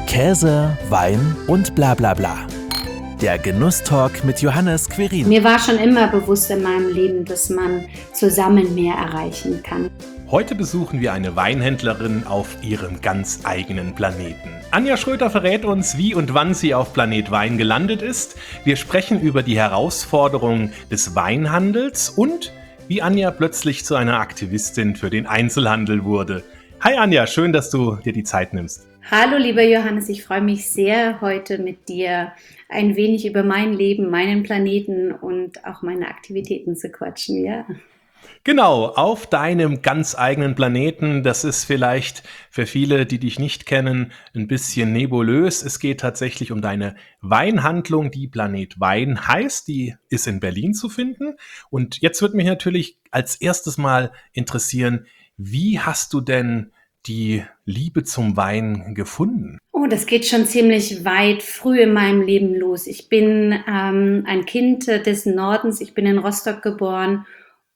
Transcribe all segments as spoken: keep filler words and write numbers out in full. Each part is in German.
Käse, Wein und bla bla bla. Der Genusstalk mit Johannes Querin. Mir war schon immer bewusst in meinem Leben, dass man zusammen mehr erreichen kann. Heute besuchen wir eine Weinhändlerin auf ihrem ganz eigenen Planeten. Anja Schröter verrät uns, wie und wann sie auf Planet Wein gelandet ist. Wir sprechen über die Herausforderungen des Weinhandels und wie Anja plötzlich zu einer Aktivistin für den Einzelhandel wurde. Hi Anja, schön, dass du dir die Zeit nimmst. Hallo lieber Johannes, ich freue mich sehr, heute mit dir ein wenig über mein Leben, meinen Planeten und auch meine Aktivitäten zu quatschen, ja. Genau, auf deinem ganz eigenen Planeten. Das ist vielleicht für viele, die dich nicht kennen, ein bisschen nebulös. Es geht tatsächlich um deine Weinhandlung, die Planet Wein heißt. Die ist in Berlin zu finden. Und jetzt würde mich natürlich als erstes mal interessieren, wie hast du denn die Liebe zum Wein gefunden? Oh, das geht schon ziemlich weit früh in meinem Leben los. Ich bin ähm, ein Kind des Nordens. Ich bin in Rostock geboren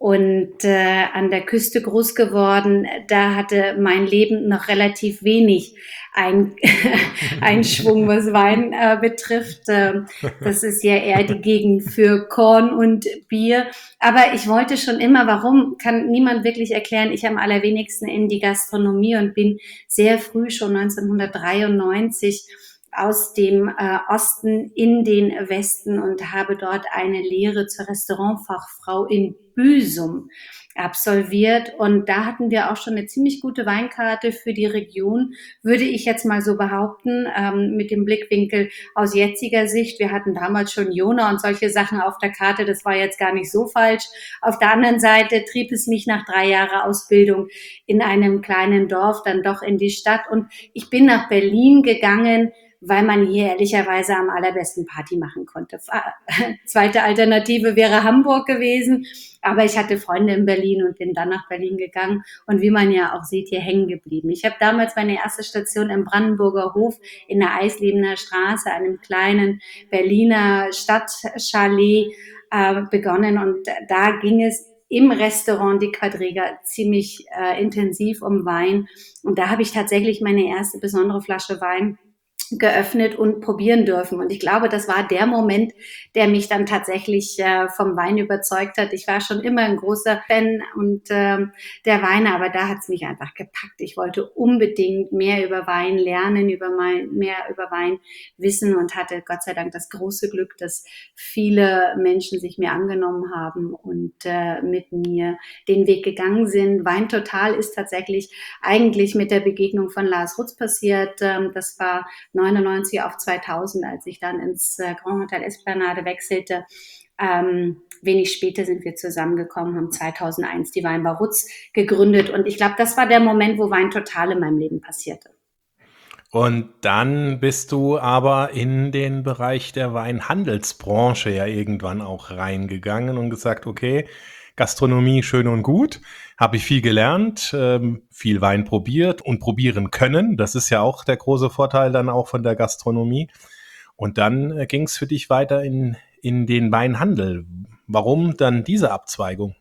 und äh, an der Küste groß geworden. Da hatte mein Leben noch relativ wenig ein, Einschwung, was Wein äh, betrifft. Ähm, das ist ja eher die Gegend für Korn und Bier. Aber ich wollte schon immer, warum, kann niemand wirklich erklären. Ich am allerwenigsten in die Gastronomie und bin sehr früh, schon neunzehnhundertdreiundneunzig, aus dem äh, Osten in den Westen und habe dort eine Lehre zur Restaurantfachfrau in Büsum absolviert. Und da hatten wir auch schon eine ziemlich gute Weinkarte für die Region, würde ich jetzt mal so behaupten, ähm, mit dem Blickwinkel aus jetziger Sicht. Wir hatten damals schon Jona und solche Sachen auf der Karte, das war jetzt gar nicht so falsch. Auf der anderen Seite trieb es mich nach drei Jahren Ausbildung in einem kleinen Dorf dann doch in die Stadt. Und ich bin nach Berlin gegangen, weil man hier ehrlicherweise am allerbesten Party machen konnte. Zweite Alternative wäre Hamburg gewesen, aber ich hatte Freunde in Berlin und bin dann nach Berlin gegangen und wie man ja auch sieht, hier hängen geblieben. Ich habe damals meine erste Station im Brandenburger Hof in der Eislebener Straße, einem kleinen Berliner Stadtchalet, äh, begonnen und da ging es im Restaurant Die Quadriga ziemlich äh, intensiv um Wein und da habe ich tatsächlich meine erste besondere Flasche Wein geöffnet und probieren dürfen. Und ich glaube, das war der Moment, der mich dann tatsächlich äh, vom Wein überzeugt hat. Ich war schon immer ein großer Fan und ähm, der Weine, aber da hat es mich einfach gepackt. Ich wollte unbedingt mehr über Wein lernen, über mein, mehr über Wein wissen und hatte Gott sei Dank das große Glück, dass viele Menschen sich mir angenommen haben und äh, mit mir den Weg gegangen sind. Wein Total ist tatsächlich eigentlich mit der Begegnung von Lars Rutz passiert. Ähm, das war neunundneunzig auf zweitausend, als ich dann ins äh, Grand Hotel Esplanade wechselte. Ähm, wenig später sind wir zusammengekommen, haben zweitausendeins die Weinbar Rutz gegründet und ich glaube, das war der Moment, wo Wein Total in meinem Leben passierte. Und dann bist du aber in den Bereich der Weinhandelsbranche ja irgendwann auch reingegangen und gesagt, okay, Gastronomie schön und gut, habe ich viel gelernt, ähm, viel Wein probiert und probieren können. Das ist ja auch der große Vorteil dann auch von der Gastronomie. Und dann äh, ging es für dich weiter in, in den Weinhandel. Warum dann diese Abzweigung?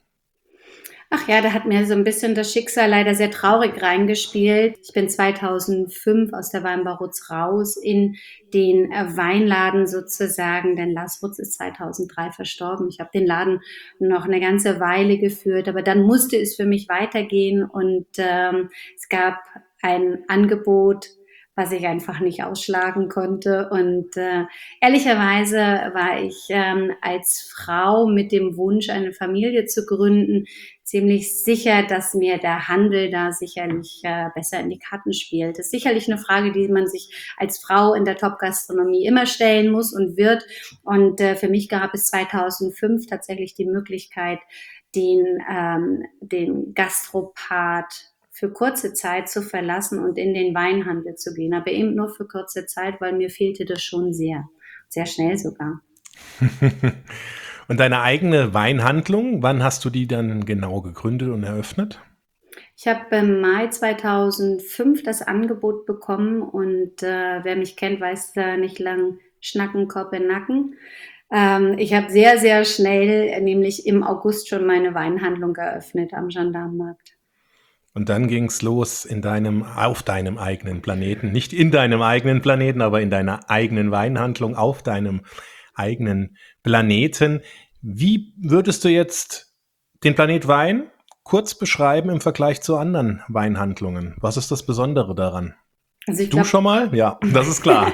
Ach ja, da hat mir so ein bisschen das Schicksal leider sehr traurig reingespielt. Ich bin zweitausendfünf aus der Weinbar Rutz raus in den äh, Weinladen sozusagen, denn Lars Rutz ist zweitausenddrei verstorben. Ich habe den Laden noch eine ganze Weile geführt, aber dann musste es für mich weitergehen und ähm, es gab ein Angebot, was ich einfach nicht ausschlagen konnte. Und äh, ehrlicherweise war ich ähm, als Frau mit dem Wunsch, eine Familie zu gründen, ziemlich sicher, dass mir der Handel da sicherlich äh, besser in die Karten spielt. Das ist sicherlich eine Frage, die man sich als Frau in der Top-Gastronomie immer stellen muss und wird. Und äh, für mich gab es zweitausendfünf tatsächlich die Möglichkeit, den, ähm, den Gastropart für kurze Zeit zu verlassen und in den Weinhandel zu gehen. Aber eben nur für kurze Zeit, weil mir fehlte das schon sehr, sehr schnell sogar. Und deine eigene Weinhandlung, wann hast du die dann genau gegründet und eröffnet? Ich habe im Mai zweitausendfünf das Angebot bekommen und äh, wer mich kennt, weiß äh, nicht lang schnacken, Kopf in Nacken. Ähm, ich habe sehr, sehr schnell, äh, nämlich im August schon meine Weinhandlung eröffnet am Gendarmenmarkt. Und dann ging's los in deinem, auf deinem eigenen Planeten, nicht in deinem eigenen Planeten, aber in deiner eigenen Weinhandlung auf deinem eigenen Planeten. Wie würdest du jetzt den Planet Wein kurz beschreiben im Vergleich zu anderen Weinhandlungen? Was ist das Besondere daran? Also ich Du glaube, schon mal? Ja, das ist klar.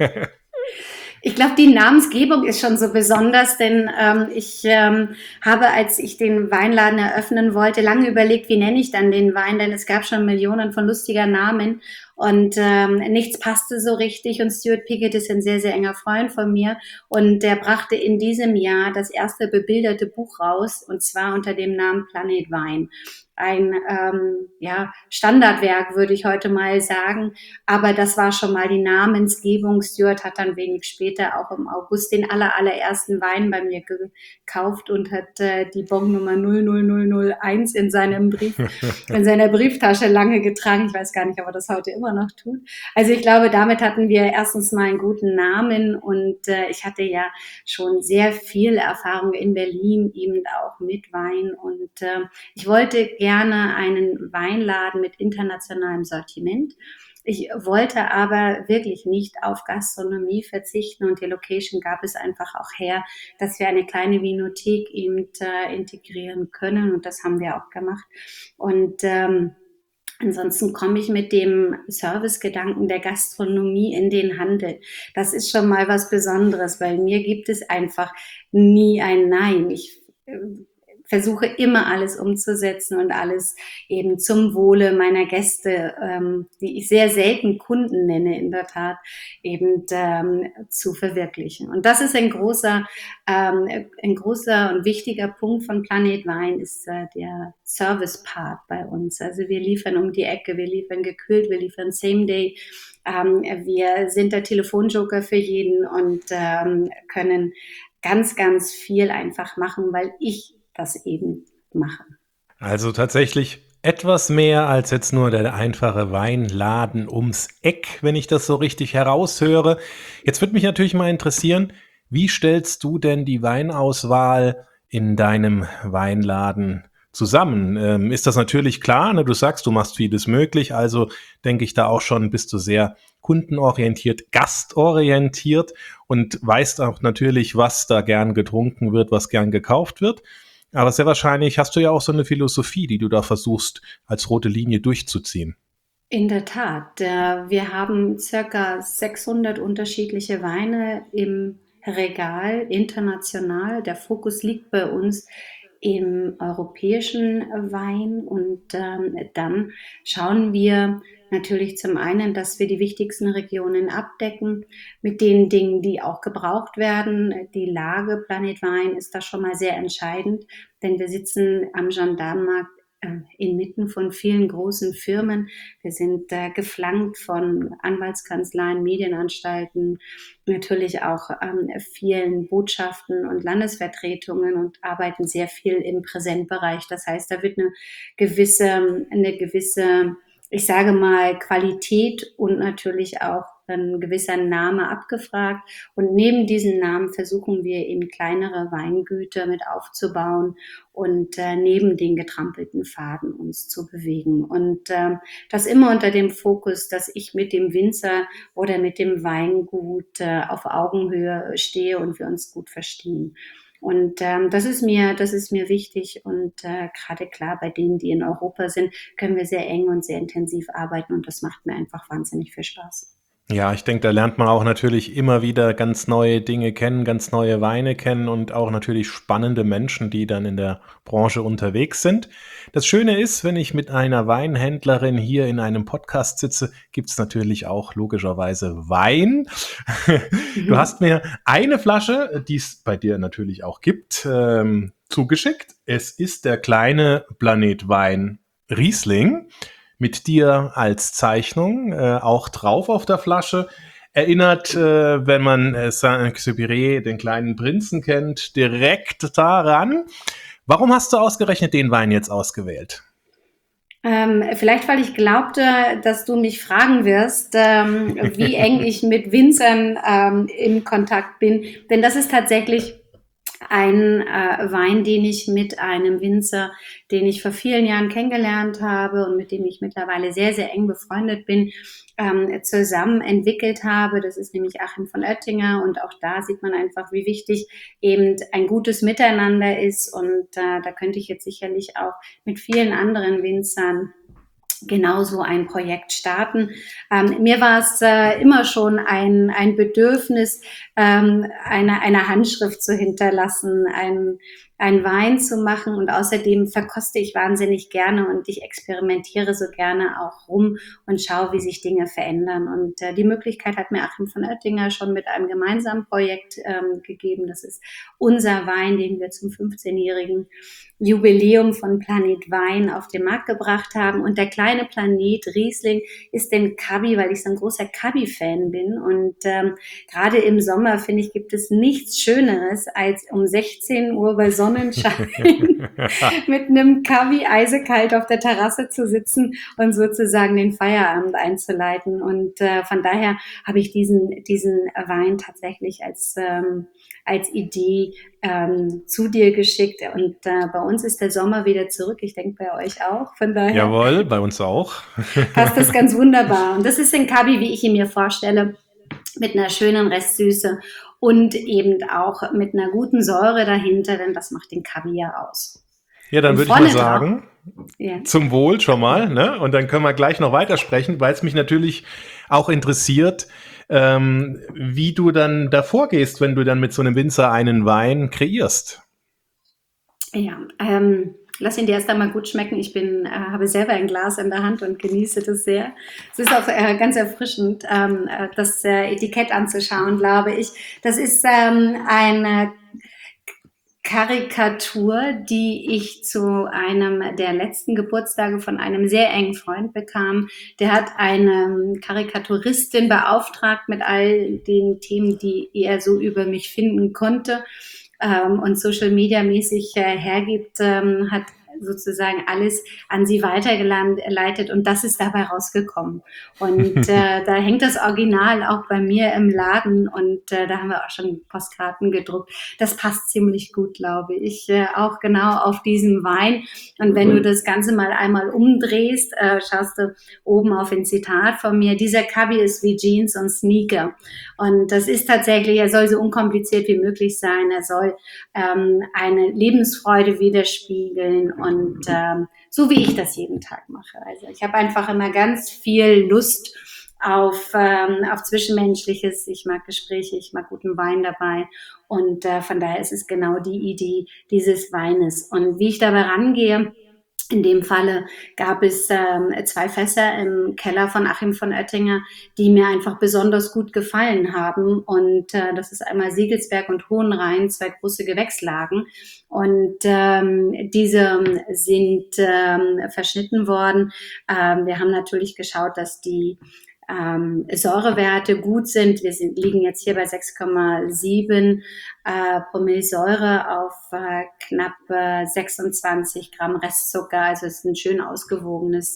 Ich glaube, die Namensgebung ist schon so besonders, denn ähm, ich ähm, habe, als ich den Weinladen eröffnen wollte, lange überlegt, wie nenne ich dann den Wein, denn es gab schon Millionen von lustiger Namen und ähm, nichts passte so richtig und Stuart Pickett ist ein sehr, sehr enger Freund von mir und der brachte in diesem Jahr das erste bebilderte Buch raus und zwar unter dem Namen Planet Wein. Ein ähm, ja, Standardwerk, würde ich heute mal sagen. Aber das war schon mal die Namensgebung. Stuart hat dann wenig später auch im August den aller, allerersten Wein bei mir gekauft und hat äh, die Bon-Nummer null null null null eins in seinem Brief, in seiner Brieftasche lange getragen. Ich weiß gar nicht, ob er das heute immer noch tut. Also ich glaube, damit hatten wir erstens mal einen guten Namen und äh, ich hatte ja schon sehr viel Erfahrung in Berlin, eben auch mit Wein und äh, ich wollte gerne einen Weinladen mit internationalem Sortiment. Ich wollte aber wirklich nicht auf Gastronomie verzichten und die Location gab es einfach auch her, dass wir eine kleine Vinothek eben äh, integrieren können und das haben wir auch gemacht. Und ähm, ansonsten komme ich mit dem Servicegedanken der Gastronomie in den Handel. Das ist schon mal was Besonderes, weil mir gibt es einfach nie ein Nein. Ich äh, versuche immer alles umzusetzen und alles eben zum Wohle meiner Gäste, ähm, die ich sehr selten Kunden nenne, in der Tat, eben ähm, zu verwirklichen. Und das ist ein großer, ähm, ein großer und wichtiger Punkt von Planet Wein, ist äh, der Service-Part bei uns. Also wir liefern um die Ecke, wir liefern gekühlt, wir liefern Same-Day. Ähm, wir sind der Telefonjoker für jeden und ähm, können ganz, ganz viel einfach machen, weil ich das eben machen. Also tatsächlich etwas mehr als jetzt nur der einfache Weinladen ums Eck, wenn ich das so richtig heraushöre. Jetzt würde mich natürlich mal interessieren, wie stellst du denn die Weinauswahl in deinem Weinladen zusammen? Ähm, ist das natürlich klar, ne? Du sagst, du machst vieles möglich, also denke ich da auch schon, bist du sehr kundenorientiert, gastorientiert und weißt auch natürlich, was da gern getrunken wird, was gern gekauft wird. Aber sehr wahrscheinlich hast du ja auch so eine Philosophie, die du da versuchst, als rote Linie durchzuziehen. In der Tat, äh, wir haben circa sechshundert unterschiedliche Weine im Regal, international. Der Fokus liegt bei uns im europäischen Wein und ähm, dann schauen wir natürlich zum einen, dass wir die wichtigsten Regionen abdecken mit den Dingen, die auch gebraucht werden. Die Lage Planet Wein ist da schon mal sehr entscheidend, denn wir sitzen am Gendarmenmarkt äh, inmitten von vielen großen Firmen. Wir sind äh, geflankt von Anwaltskanzleien, Medienanstalten, natürlich auch ähm, vielen Botschaften und Landesvertretungen und arbeiten sehr viel im Präsentbereich. Das heißt, da wird eine gewisse, eine gewisse, ich sage mal, Qualität und natürlich auch ein gewisser Name abgefragt. Und neben diesen Namen versuchen wir eben kleinere Weingüter mit aufzubauen und äh, neben den getrampelten Pfaden uns zu bewegen. Und äh, das immer unter dem Fokus, dass ich mit dem Winzer oder mit dem Weingut äh, auf Augenhöhe stehe und wir uns gut verstehen. Und ähm, das ist mir, das ist mir wichtig und äh, gerade klar, bei denen, die in Europa sind, können wir sehr eng und sehr intensiv arbeiten und das macht mir einfach wahnsinnig viel Spaß. Ja, ich denke, da lernt man auch natürlich immer wieder ganz neue Dinge kennen, ganz neue Weine kennen und auch natürlich spannende Menschen, die dann in der Branche unterwegs sind. Das Schöne ist, wenn ich mit einer Weinhändlerin hier in einem Podcast sitze, gibt's natürlich auch logischerweise Wein. Du hast mir eine Flasche, die es bei dir natürlich auch gibt, ähm, zugeschickt. Es ist der kleine Planet Wein Riesling. Mit dir als Zeichnung, äh, auch drauf auf der Flasche. Erinnert, äh, wenn man äh, Saint-Exupéry, den kleinen Prinzen kennt, direkt daran. Warum hast du ausgerechnet den Wein jetzt ausgewählt? Ähm, vielleicht, weil ich glaubte, dass du mich fragen wirst, ähm, wie eng ich mit Winzern ähm, in Kontakt bin. Denn das ist tatsächlich ein äh, Wein, den ich mit einem Winzer, den ich vor vielen Jahren kennengelernt habe und mit dem ich mittlerweile sehr, sehr eng befreundet bin, ähm, zusammen entwickelt habe. Das ist nämlich Achim von Oettinger, und auch da sieht man einfach, wie wichtig eben ein gutes Miteinander ist, und äh, da könnte ich jetzt sicherlich auch mit vielen anderen Winzern genauso ein Projekt starten. Ähm, mir war es äh, immer schon ein, ein Bedürfnis, ähm, eine, eine Handschrift zu hinterlassen, ein, ein Wein zu machen, und außerdem verkoste ich wahnsinnig gerne und ich experimentiere so gerne auch rum und schaue, wie sich Dinge verändern. Und äh, die Möglichkeit hat mir Achim von Oettinger schon mit einem gemeinsamen Projekt ähm, gegeben. Das ist unser Wein, den wir zum fünfzehnjährigen Jubiläum von Planet Wein auf den Markt gebracht haben. Und der kleine Planet Riesling ist den Cuvée, weil ich so ein großer Cuvée-Fan bin. Und ähm, gerade im Sommer, finde ich, gibt es nichts Schöneres, als um sechzehn Uhr bei Sonnenschein mit einem Cuvée eisekalt auf der Terrasse zu sitzen und sozusagen den Feierabend einzuleiten. Und äh, von daher habe ich diesen, diesen Wein tatsächlich als, ähm, als Idee ähm, zu dir geschickt. Und äh, bei uns ist der Sommer wieder zurück. Ich denke, bei euch auch. Von daher Jawohl, bei uns auch. passt das ganz wunderbar. Und das ist ein Cuvée, wie ich ihn mir vorstelle, mit einer schönen Restsüße und eben auch mit einer guten Säure dahinter, denn das macht den Cuvée ja aus. Ja, dann Und würde ich mal vorne drauf- sagen, Ja. zum Wohl schon mal, ne? Und dann können wir gleich noch weitersprechen, weil es mich natürlich auch interessiert, ähm, wie du dann da vorgehst, wenn du dann mit so einem Winzer einen Wein kreierst. Ja, ähm, lass ihn dir erst einmal gut schmecken. Ich bin, äh, habe selber ein Glas in der Hand und genieße das sehr. Es ist auch äh, ganz erfrischend, ähm, äh, das äh, Etikett anzuschauen, glaube ich. Das ist ähm, eine Karikatur, die ich zu einem der letzten Geburtstage von einem sehr engen Freund bekam. Der hat eine Karikaturistin beauftragt mit all den Themen, die er so über mich finden konnte, ähm, und Social Media mäßig äh, hergibt, ähm, hat sozusagen alles an sie weitergeleitet, und das ist dabei rausgekommen. Und äh, da hängt das Original auch bei mir im Laden, und äh, da haben wir auch schon Postkarten gedruckt. Das passt ziemlich gut, glaube ich, äh, auch genau auf diesen Wein. Und wenn du das Ganze mal einmal umdrehst, äh, schaust du oben auf ein Zitat von mir: Dieser Cuvée ist wie Jeans und Sneaker. Und das ist tatsächlich, er soll so unkompliziert wie möglich sein. Er soll ähm, eine Lebensfreude widerspiegeln, und ähm, so wie ich das jeden Tag mache. Also ich habe einfach immer ganz viel Lust auf, ähm, auf Zwischenmenschliches. Ich mag Gespräche, ich mag guten Wein dabei, und äh, von daher ist es genau die Idee dieses Weines. Und wie ich dabei rangehe: In dem Falle gab es ähm, zwei Fässer im Keller von Achim von Oettinger, die mir einfach besonders gut gefallen haben. Und äh, das ist einmal Siegelsberg und Hohenrhein, zwei große Gewächslagen. Und ähm, diese sind ähm, verschnitten worden. Ähm, wir haben natürlich geschaut, dass die ähm, Säurewerte gut sind. Wir sind, liegen jetzt hier bei sechs Komma sieben äh, Promille Säure auf äh, knapp äh, sechsundzwanzig Gramm Restzucker. Also es ist ein schön ausgewogenes,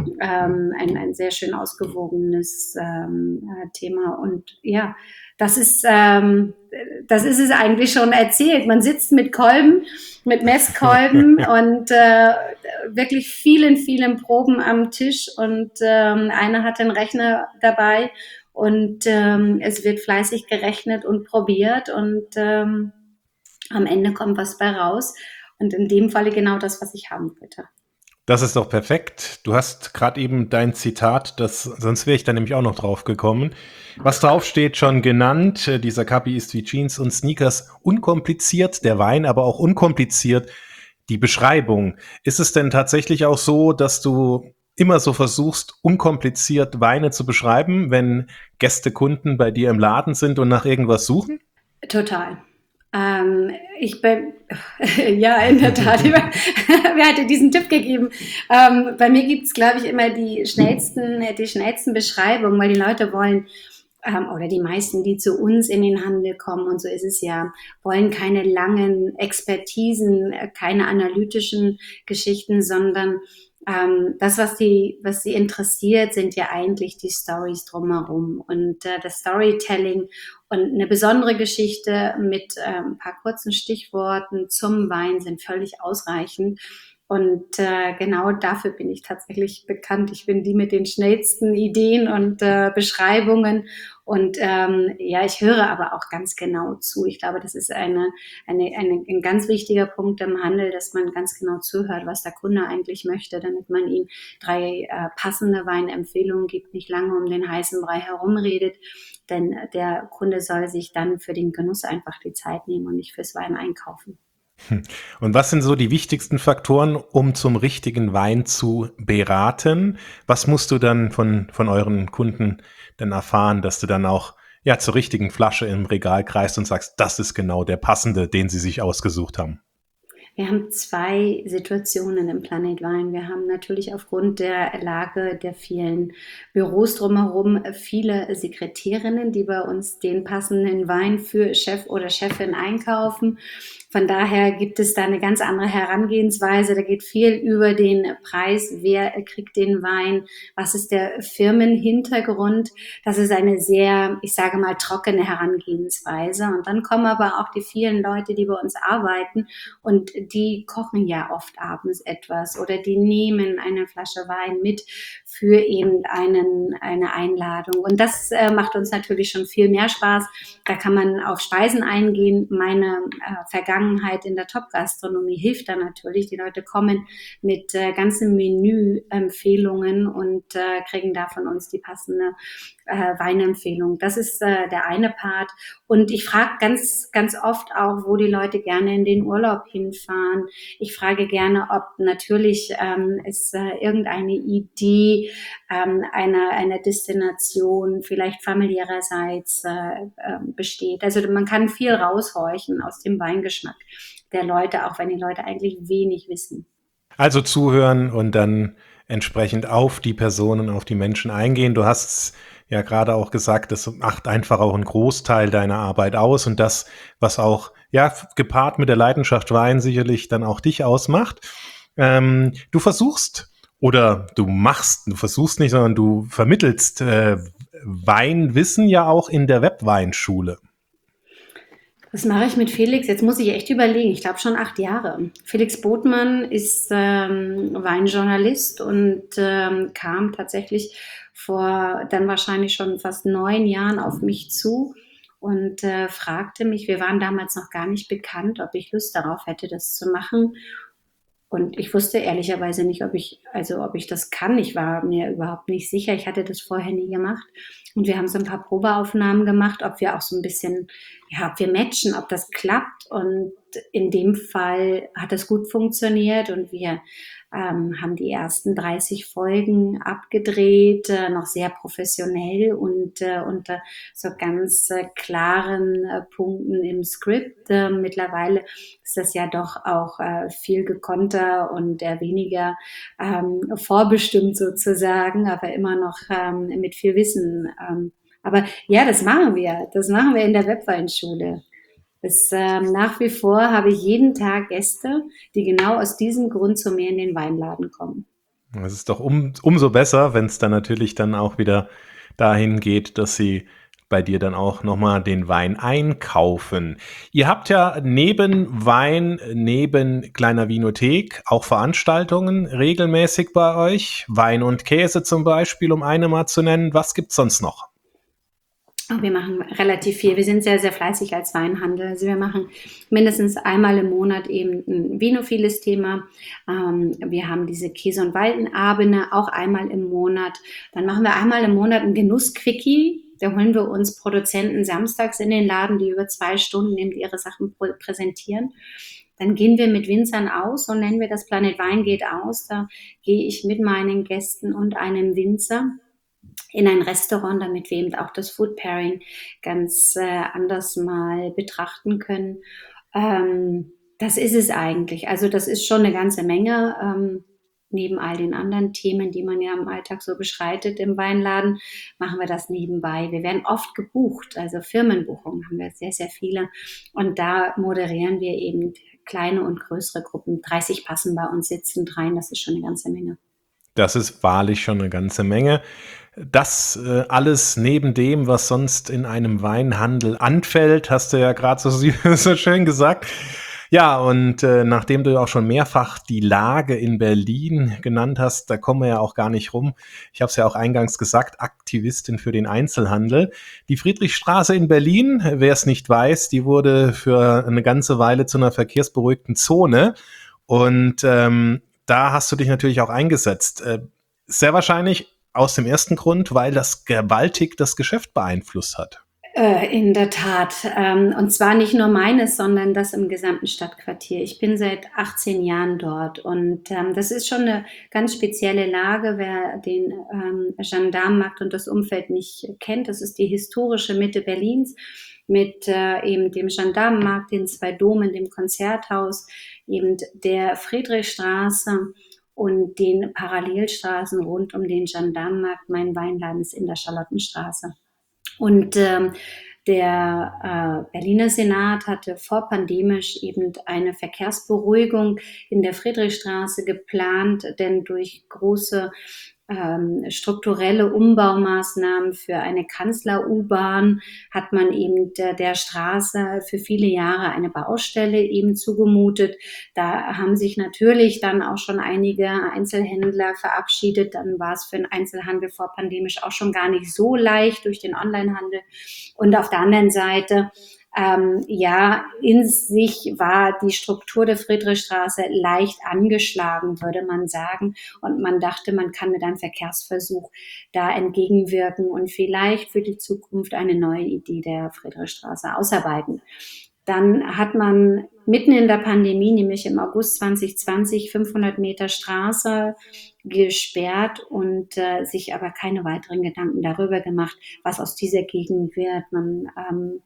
ähm, ein, ein sehr schön ausgewogenes ähm, äh, Thema. Und ja, das ist, ähm, das ist es eigentlich schon erzählt. Man sitzt mit Kolben, mit Messkolben und äh, wirklich vielen, vielen Proben am Tisch, und ähm, einer hat den Rechner dabei, und ähm, es wird fleißig gerechnet und probiert, und ähm, am Ende kommt was bei raus, und in dem Falle genau das, was ich haben wollte. Das ist doch perfekt. Du hast gerade eben dein Zitat, das, sonst wäre ich da nämlich auch noch drauf gekommen. Was draufsteht, schon genannt. Äh, Dieser Cuvée ist wie Jeans und Sneakers. Unkompliziert, der Wein, aber auch unkompliziert die Beschreibung. Ist es denn tatsächlich auch so, dass du immer so versuchst, unkompliziert Weine zu beschreiben, wenn Gäste, Kunden bei dir im Laden sind und nach irgendwas suchen? Total. Ähm, ich bin, ja, in der Tat, wer hat dir diesen Tipp gegeben? Ähm, bei mir gibt's, glaube ich, immer die schnellsten, die schnellsten Beschreibungen, weil die Leute wollen, ähm, oder die meisten, die zu uns in den Handel kommen, und so ist es ja, wollen keine langen Expertisen, keine analytischen Geschichten, sondern Ähm, das, was die, was sie interessiert, sind ja eigentlich die Stories drumherum und äh, das Storytelling und eine besondere Geschichte mit äh, ein paar kurzen Stichworten zum Wein sind völlig ausreichend. Und äh, genau dafür bin ich tatsächlich bekannt. Ich bin die mit den schnellsten Ideen und äh, Beschreibungen. Und ähm, ja, ich höre aber auch ganz genau zu. Ich glaube, das ist eine, eine, eine, ein ganz wichtiger Punkt im Handel, dass man ganz genau zuhört, was der Kunde eigentlich möchte, damit man ihm drei äh, passende Weinempfehlungen gibt, nicht lange um den heißen Brei herumredet. Denn der Kunde soll sich dann für den Genuss einfach die Zeit nehmen und nicht fürs Wein einkaufen. Und was sind so die wichtigsten Faktoren, um zum richtigen Wein zu beraten? Was musst du dann von, von euren Kunden dann erfahren, dass du dann auch ja zur richtigen Flasche im Regal kreist und sagst, das ist genau der passende, den sie sich ausgesucht haben? Wir haben zwei Situationen im Planet Wein. Wir haben natürlich aufgrund der Lage der vielen Büros drumherum viele Sekretärinnen, die bei uns den passenden Wein für Chef oder Chefin einkaufen. Von daher gibt es da eine ganz andere Herangehensweise. Da geht viel über den Preis. Wer kriegt den Wein? Was ist der Firmenhintergrund? Das ist eine sehr, ich sage mal, trockene Herangehensweise. Und dann kommen aber auch die vielen Leute, die bei uns arbeiten und die kochen ja oft abends etwas oder die nehmen eine Flasche Wein mit für eben einen, eine Einladung. Und das äh, macht uns natürlich schon viel mehr Spaß. Da kann man auf Speisen eingehen. Meine äh, Vergangenheit in der Top-Gastronomie hilft da natürlich. Die Leute kommen mit äh, ganzen Menü-Empfehlungen und äh, kriegen da von uns die passende äh, Weinempfehlung. Das ist äh, der eine Part. Und ich frage ganz, ganz oft auch, wo die Leute gerne in den Urlaub hinfahren. Ich frage gerne, ob natürlich ähm, es äh, irgendeine Idee ähm, einer, einer Destination vielleicht familiärerseits äh, äh, besteht. Also man kann viel raushorchen aus dem Weingeschmack der Leute, auch wenn die Leute eigentlich wenig wissen. Also zuhören und dann entsprechend auf die Personen, auf die Menschen eingehen. Du hast ja gerade auch gesagt, das macht einfach auch einen Großteil deiner Arbeit aus und das, was auch, ja, gepaart mit der Leidenschaft Wein sicherlich dann auch dich ausmacht. Ähm, du versuchst oder du machst, du versuchst nicht, sondern du vermittelst äh, Weinwissen ja auch in der Webweinschule. Was mache ich mit Felix? Jetzt muss ich echt überlegen. Ich glaube schon acht Jahre. Felix Botmann ist ähm, Weinjournalist und ähm, kam tatsächlich vor dann wahrscheinlich schon fast neun Jahren auf mich zu und äh, fragte mich, wir waren damals noch gar nicht bekannt, ob ich Lust darauf hätte, das zu machen. Und ich wusste ehrlicherweise nicht, ob ich, also ob ich das kann. Ich war mir überhaupt nicht sicher. Ich hatte das vorher nie gemacht. Und wir haben so ein paar Probeaufnahmen gemacht, ob wir auch so ein bisschen, ja, ob wir matchen, ob das klappt. Und in dem Fall hat das gut funktioniert und wir ähm, haben die ersten dreißig Folgen abgedreht, äh, noch sehr professionell und äh, unter so ganz äh, klaren äh, Punkten im Skript. Äh, mittlerweile ist das ja doch auch äh, viel gekonnter und äh, weniger ähm, vorbestimmt sozusagen, aber immer noch ähm, mit viel Wissen. Ähm, aber ja, das machen wir. Das machen wir in der Webweinschule. Es, ähm, nach wie vor habe ich jeden Tag Gäste, die genau aus diesem Grund zu mir in den Weinladen kommen. Es ist doch um, umso besser, wenn es dann natürlich dann auch wieder dahin geht, dass sie bei dir dann auch nochmal den Wein einkaufen. Ihr habt ja neben Wein, neben kleiner Vinothek auch Veranstaltungen regelmäßig bei euch. Wein und Käse zum Beispiel, um eine mal zu nennen. Was gibt's sonst noch? Oh, wir machen relativ viel. Wir sind sehr, sehr fleißig als Weinhandel. Also wir machen mindestens einmal im Monat eben ein vinophiles Thema. Ähm, wir haben diese Käse- und Weinabende auch einmal im Monat. Dann machen wir einmal im Monat ein Genuss-Quickie. Da holen wir uns Produzenten samstags in den Laden, die über zwei Stunden eben ihre Sachen präsentieren. Dann gehen wir mit Winzern aus und nennen wir das Planet Wein geht aus. Da gehe ich mit meinen Gästen und einem Winzer in ein Restaurant, damit wir eben auch das Food Pairing ganz äh, anders mal betrachten können. Ähm, das ist es eigentlich. Also das ist schon eine ganze Menge. Ähm, neben all den anderen Themen, die man ja im Alltag so beschreitet im Weinladen, machen wir das nebenbei. Wir werden oft gebucht, also Firmenbuchungen haben wir sehr, sehr viele. Und da moderieren wir eben kleine und größere Gruppen. dreißig passen bei uns sitzend rein, das ist schon eine ganze Menge. Das ist wahrlich schon eine ganze Menge. Das, äh, alles neben dem, was sonst in einem Weinhandel anfällt, hast du ja gerade so so schön gesagt. Ja, und, äh, nachdem du ja auch schon mehrfach die Lage in Berlin genannt hast, da kommen wir ja auch gar nicht rum. Ich habe es ja auch eingangs gesagt, Aktivistin für den Einzelhandel. Die Friedrichstraße in Berlin, wer es nicht weiß, die wurde für eine ganze Weile zu einer verkehrsberuhigten Zone und, ähm, da hast du dich natürlich auch eingesetzt. Äh, sehr wahrscheinlich aus dem ersten Grund, weil das gewaltig das Geschäft beeinflusst hat. Äh, in der Tat. Ähm, und zwar nicht nur meines, sondern das im gesamten Stadtquartier. Ich bin seit achtzehn Jahren dort und ähm, das ist schon eine ganz spezielle Lage. Wer den ähm, Gendarmenmarkt und das Umfeld nicht kennt, das ist die historische Mitte Berlins mit äh, eben dem Gendarmenmarkt, den zwei Domen, dem Konzerthaus, eben der Friedrichstraße und den Parallelstraßen rund um den Gendarmenmarkt. Mein Weinladen ist in der Charlottenstraße. Und ähm, der äh, Berliner Senat hatte vorpandemisch eben eine Verkehrsberuhigung in der Friedrichstraße geplant, denn durch große ähm, strukturelle Umbaumaßnahmen für eine Kanzler-U-Bahn hat man eben der, der Straße für viele Jahre eine Baustelle eben zugemutet. Da haben sich natürlich dann auch schon einige Einzelhändler verabschiedet. Dann war es für den Einzelhandel vorpandemisch auch schon gar nicht so leicht durch den Onlinehandel. Und auf der anderen Seite, ähm, ja, in sich war die Struktur der Friedrichstraße leicht angeschlagen, würde man sagen. Und man dachte, man kann mit einem Verkehrsversuch da entgegenwirken und vielleicht für die Zukunft eine neue Idee der Friedrichstraße ausarbeiten. Dann hat man mitten in der Pandemie, nämlich im August zwanzig zwanzig, fünfhundert Meter Straße gesperrt und äh, sich aber keine weiteren Gedanken darüber gemacht, was aus dieser Gegend wird. Man ähm,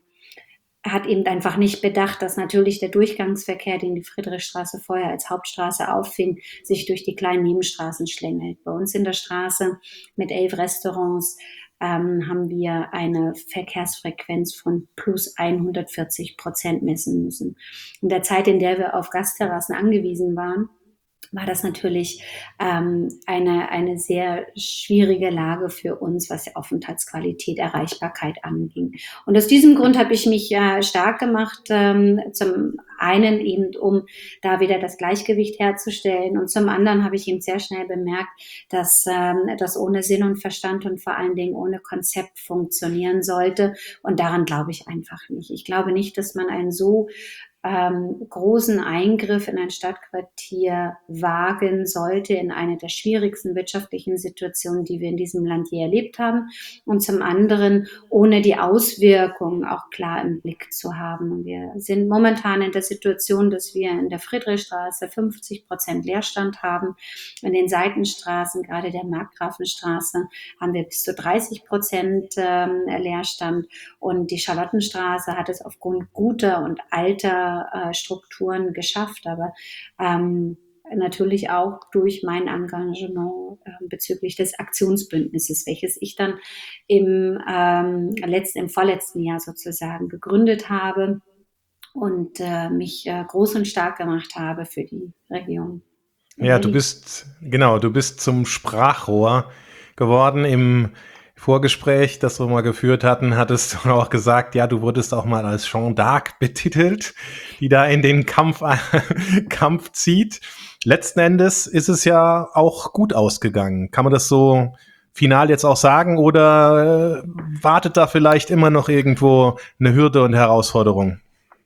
hat eben einfach nicht bedacht, dass natürlich der Durchgangsverkehr, den die Friedrichstraße vorher als Hauptstraße auffing, sich durch die kleinen Nebenstraßen schlängelt. Bei uns in der Straße mit elf Restaurants ähm, haben wir eine Verkehrsfrequenz von plus hundertvierzig Prozent messen müssen. In der Zeit, in der wir auf Gasterrassen angewiesen waren, war das natürlich ähm, eine, eine sehr schwierige Lage für uns, was Aufenthaltsqualität, Erreichbarkeit anging. Und aus diesem Grund habe ich mich äh, stark gemacht, ähm, zum einen eben, um da wieder das Gleichgewicht herzustellen und zum anderen habe ich eben sehr schnell bemerkt, dass ähm, das ohne Sinn und Verstand und vor allen Dingen ohne Konzept funktionieren sollte und daran glaube ich einfach nicht. Ich glaube nicht, dass man einen so ähm, großen Eingriff in ein Stadtquartier wagen sollte, in eine der schwierigsten wirtschaftlichen Situationen, die wir in diesem Land je erlebt haben. Und zum anderen, ohne die Auswirkungen auch klar im Blick zu haben. Wir sind momentan in der Situation, dass wir in der Friedrichstraße fünfzig Prozent Leerstand haben. In den Seitenstraßen, gerade der Markgrafenstraße, haben wir bis zu dreißig Prozent ähm, Leerstand. Und die Charlottenstraße hat es aufgrund guter und alter äh, Strukturen geschafft, aber ähm, natürlich auch durch mein Engagement äh, bezüglich des Aktionsbündnisses, welches ich dann im, ähm, letzten, im vorletzten Jahr sozusagen gegründet habe und äh, mich äh, groß und stark gemacht habe für die Region. Ja, du bist, genau, du bist zum Sprachrohr geworden. Im Vorgespräch, das wir mal geführt hatten, hattest du auch gesagt, ja, du wurdest auch mal als Jeanne d'Arc betitelt, die da in den Kampf, Kampf zieht. Letzten Endes ist es ja auch gut ausgegangen. Kann man das so final jetzt auch sagen oder äh, wartet da vielleicht immer noch irgendwo eine Hürde und Herausforderung?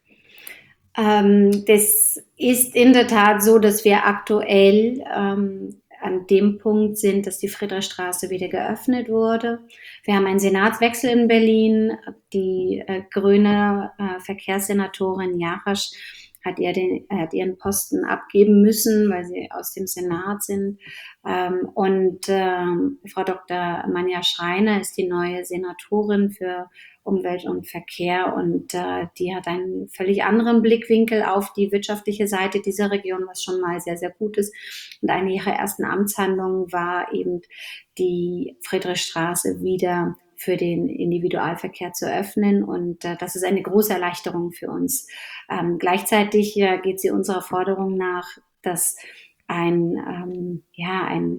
Ähm, das ist in der Tat so, dass wir aktuell ähm, an dem Punkt sind, dass die Friedrichstraße wieder geöffnet wurde. Wir haben einen Senatswechsel in Berlin. Die äh, grüne äh, Verkehrssenatorin Jarasch hat, ihr den, hat ihren Posten abgeben müssen, weil sie aus dem Senat sind. Ähm, und ähm, Frau Doktor Manja Schreiner ist die neue Senatorin für Umwelt und Verkehr und äh, die hat einen völlig anderen Blickwinkel auf die wirtschaftliche Seite dieser Region, was schon mal sehr, sehr gut ist. Und eine ihrer ersten Amtshandlungen war eben die Friedrichstraße wieder für den Individualverkehr zu öffnen und äh, das ist eine große Erleichterung für uns. Ähm, gleichzeitig äh, geht sie unserer Forderung nach, dass ein, ähm, ja, ein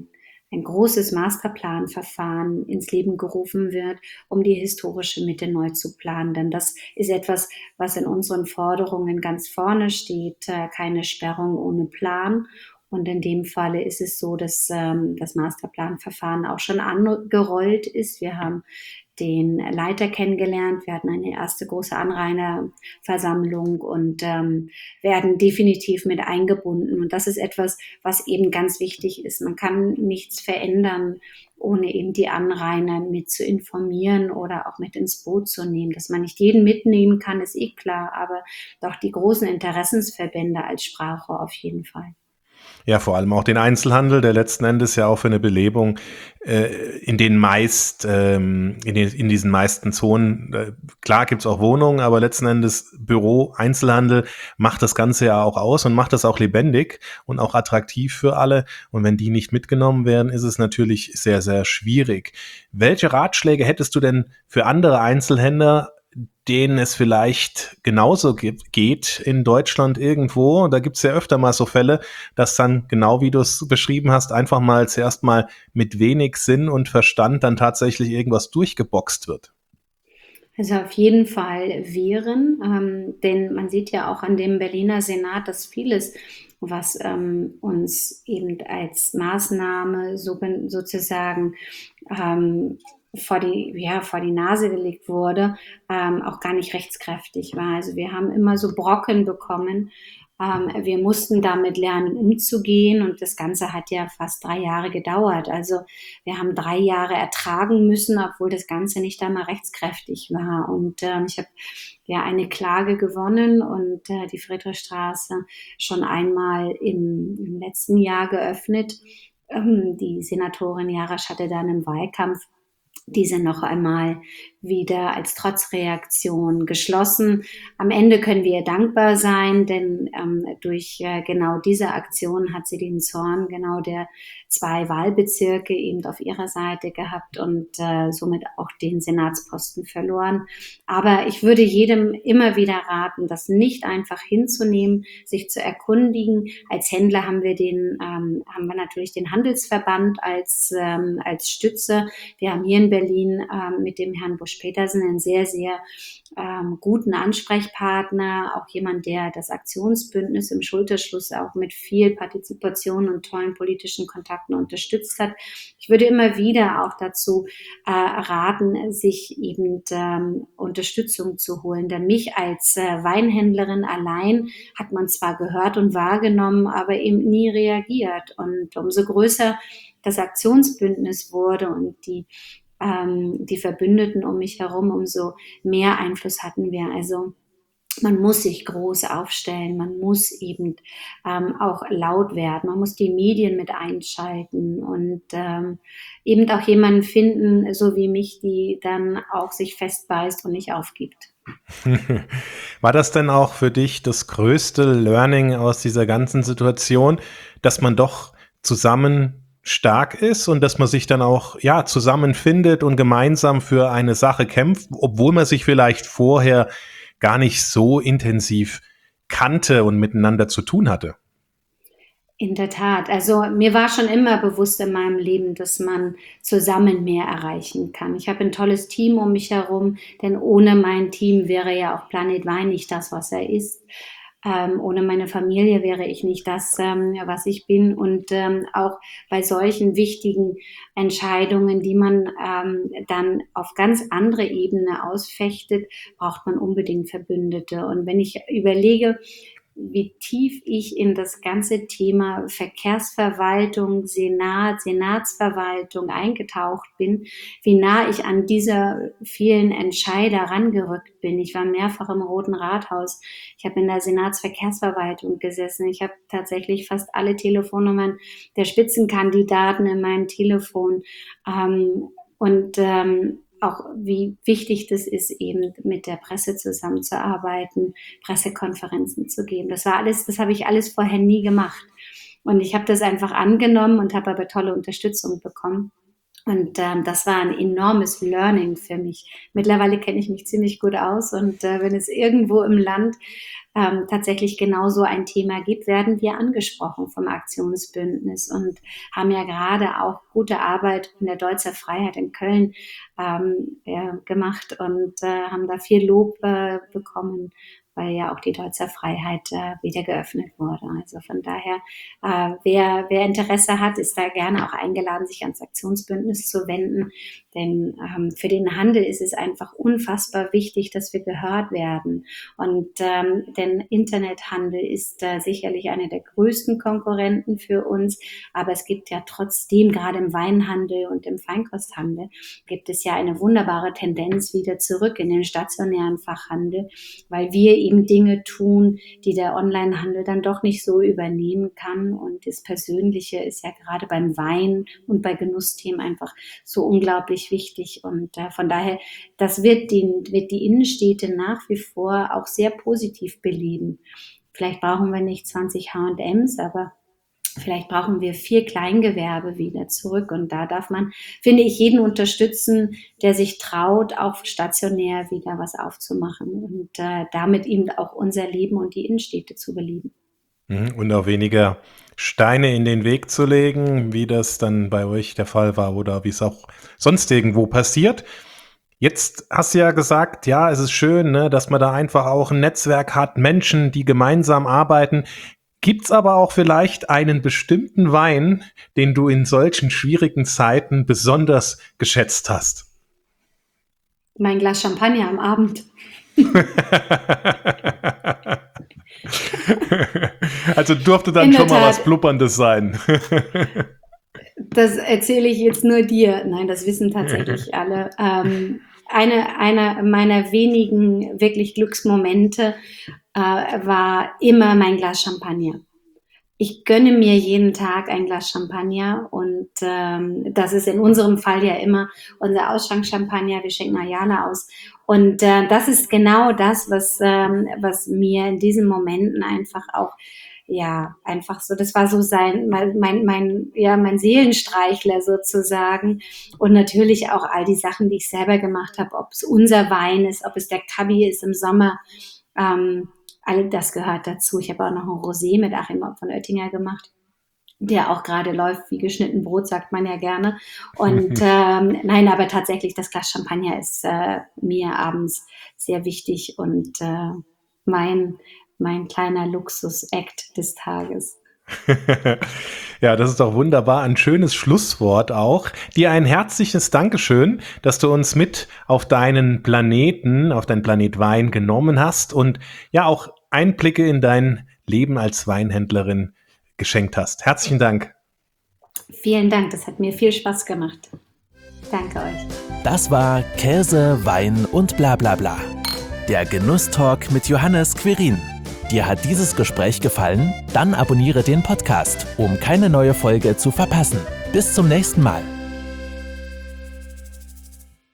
ein großes Masterplanverfahren ins Leben gerufen wird, um die historische Mitte neu zu planen. Denn das ist etwas, was in unseren Forderungen ganz vorne steht, äh, keine Sperrung ohne Plan. Und in dem Falle ist es so, dass ähm, das Masterplanverfahren auch schon angerollt ist. Wir haben den Leiter kennengelernt. Wir hatten eine erste große Anrainerversammlung und ähm, werden definitiv mit eingebunden. Und das ist etwas, was eben ganz wichtig ist. Man kann nichts verändern, ohne eben die Anrainer mit zu informieren oder auch mit ins Boot zu nehmen. Dass man nicht jeden mitnehmen kann, ist eh klar, aber doch die großen Interessensverbände als Sprachrohr auf jeden Fall. Ja, vor allem auch den Einzelhandel, der letzten Endes ja auch für eine Belebung äh, in den meist, ähm, in, den, in diesen meisten Zonen, äh, klar gibt's auch Wohnungen, aber letzten Endes Büro, Einzelhandel macht das Ganze ja auch aus und macht das auch lebendig und auch attraktiv für alle. Und wenn die nicht mitgenommen werden, ist es natürlich sehr, sehr schwierig. Welche Ratschläge hättest du denn für andere Einzelhändler, denen es vielleicht genauso gibt, geht in Deutschland irgendwo? Da gibt's ja öfter mal so Fälle, dass dann, genau wie du es beschrieben hast, einfach mal zuerst mal mit wenig Sinn und Verstand dann tatsächlich irgendwas durchgeboxt wird. Also auf jeden Fall Viren, ähm, denn man sieht ja auch an dem Berliner Senat, dass vieles, was ähm, uns eben als Maßnahme so, sozusagen ähm, vor die, ja, vor die Nase gelegt wurde, ähm, auch gar nicht rechtskräftig war. Also wir haben immer so Brocken bekommen. Ähm, wir mussten damit lernen, umzugehen und das Ganze hat ja fast drei Jahre gedauert. Also wir haben drei Jahre ertragen müssen, obwohl das Ganze nicht einmal rechtskräftig war. Und ähm, ich habe ja eine Klage gewonnen und äh, die Friedrichstraße schon einmal im, im letzten Jahr geöffnet. Ähm, die Senatorin Jarasch hatte dann im Wahlkampf diese noch einmal wieder als Trotzreaktion geschlossen. Am Ende können wir ihr dankbar sein, denn ähm, durch äh, genau diese Aktion hat sie den Zorn genau der zwei Wahlbezirke eben auf ihrer Seite gehabt und äh, somit auch den Senatsposten verloren. Aber ich würde jedem immer wieder raten, das nicht einfach hinzunehmen, sich zu erkundigen. Als Händler haben wir den, ähm, haben wir natürlich den Handelsverband als ähm, als Stütze. Wir haben hier in Berlin ähm, mit dem Herrn Busch-Petersen einen sehr, sehr ähm, guten Ansprechpartner, auch jemand, der das Aktionsbündnis im Schulterschluss auch mit viel Partizipation und tollen politischen Kontakten unterstützt hat. Ich würde immer wieder auch dazu äh, raten, sich eben ähm, Unterstützung zu holen, denn mich als äh, Weinhändlerin allein hat man zwar gehört und wahrgenommen, aber eben nie reagiert. Und umso größer das Aktionsbündnis wurde und die ähm, die Verbündeten um mich herum, umso mehr Einfluss hatten wir. Also man muss sich groß aufstellen, man muss eben ähm, auch laut werden, man muss die Medien mit einschalten und ähm, eben auch jemanden finden, so wie mich, die dann auch sich festbeißt und nicht aufgibt. War das denn auch für dich das größte Learning aus dieser ganzen Situation, dass man doch zusammen stark ist und dass man sich dann auch ja zusammenfindet und gemeinsam für eine Sache kämpft, obwohl man sich vielleicht vorher gar nicht so intensiv kannte und miteinander zu tun hatte? In der Tat. Also mir war schon immer bewusst in meinem Leben, dass man zusammen mehr erreichen kann. Ich habe ein tolles Team um mich herum, denn ohne mein Team wäre ja auch Planet Wein nicht das, was er ist. Ähm, ohne meine Familie wäre ich nicht das, ähm, was ich bin. Und ähm, auch bei solchen wichtigen Entscheidungen, die man ähm, dann auf ganz andere Ebene ausfechtet, braucht man unbedingt Verbündete. Und wenn ich überlege, wie tief ich in das ganze Thema Verkehrsverwaltung, Senat, Senatsverwaltung eingetaucht bin, wie nah ich an diese vielen Entscheider rangerückt bin. Ich war mehrfach im Roten Rathaus. Ich habe in der Senatsverkehrsverwaltung gesessen. Ich habe tatsächlich fast alle Telefonnummern der Spitzenkandidaten in meinem Telefon. Ähm, und ähm, auch wie wichtig das ist, eben mit der Presse zusammenzuarbeiten, Pressekonferenzen zu geben. Das war alles, das habe ich alles vorher nie gemacht. Und ich habe das einfach angenommen und habe aber tolle Unterstützung bekommen. Und ähm, das war ein enormes Learning für mich. Mittlerweile kenne ich mich ziemlich gut aus und äh, wenn es irgendwo im Land ähm, tatsächlich genau so ein Thema gibt, werden wir angesprochen vom Aktionsbündnis und haben ja gerade auch gute Arbeit in der Deutzer Freiheit in Köln ähm, ja, gemacht und äh, haben da viel Lob äh, bekommen, weil ja auch die Deutzer Freiheit äh, wieder geöffnet wurde. Also von daher, äh, wer, wer Interesse hat, ist da gerne auch eingeladen, sich ans Aktionsbündnis zu wenden. Denn ähm, für den Handel ist es einfach unfassbar wichtig, dass wir gehört werden. Und ähm, denn Internethandel ist äh, sicherlich einer der größten Konkurrenten für uns. Aber es gibt ja trotzdem, gerade im Weinhandel und im Feinkosthandel, gibt es ja eine wunderbare Tendenz wieder zurück in den stationären Fachhandel, weil wir eben Dinge tun, die der Onlinehandel dann doch nicht so übernehmen kann. Und das Persönliche ist ja gerade beim Wein und bei Genussthemen einfach so unglaublich wichtig. Und äh, von daher, das wird die, wird die Innenstädte nach wie vor auch sehr positiv beleben. Vielleicht brauchen wir nicht zwanzig H und M's, aber vielleicht brauchen wir viel Kleingewerbe wieder zurück. Und da darf man, finde ich, jeden unterstützen, der sich traut, auch stationär wieder was aufzumachen und äh, damit eben auch unser Leben und die Innenstädte zu beleben. Und auch weniger Steine in den Weg zu legen, wie das dann bei euch der Fall war oder wie es auch sonst irgendwo passiert. Jetzt hast du ja gesagt, ja, es ist schön, ne, dass man da einfach auch ein Netzwerk hat, Menschen, die gemeinsam arbeiten. Gibt's aber auch vielleicht einen bestimmten Wein, den du in solchen schwierigen Zeiten besonders geschätzt hast? Mein Glas Champagner am Abend. Also durfte dann In der schon mal Tat. was Blubberndes sein. Das erzähle ich jetzt nur dir. Nein, das wissen tatsächlich alle. Ähm, eine, eine meiner wenigen wirklich Glücksmomente äh, war immer mein Glas Champagner. Ich gönne mir jeden Tag ein Glas Champagner und ähm, das ist in unserem Fall ja immer unser Ausschank-Champagner. Wir schenken Ayala aus. Und äh, das ist genau das, was, ähm, was mir in diesen Momenten einfach auch, ja, einfach so, das war so sein, mein, mein, mein, ja, mein Seelenstreichler sozusagen. Und natürlich auch all die Sachen, die ich selber gemacht habe, ob es unser Wein ist, ob es der Chablis ist im Sommer. Ähm, all das gehört dazu. Ich habe auch noch ein Rosé mit Achim von Oettinger gemacht, der auch gerade läuft wie geschnitten Brot, sagt man ja gerne. Und ähm, nein, aber tatsächlich, das Glas Champagner ist äh, mir abends sehr wichtig und äh, mein, mein kleiner Luxus-Act des Tages. Ja, das ist doch wunderbar. Ein schönes Schlusswort auch. Dir ein herzliches Dankeschön, dass du uns mit auf deinen Planeten, auf deinen Planet Wein genommen hast und ja auch Einblicke in dein Leben als Weinhändlerin geschenkt hast. Herzlichen Dank. Vielen Dank, das hat mir viel Spaß gemacht. Danke euch. Das war Käse, Wein und bla bla bla. Der Genusstalk mit Johannes Quirin. Dir hat dieses Gespräch gefallen? Dann abonniere den Podcast, um keine neue Folge zu verpassen. Bis zum nächsten Mal.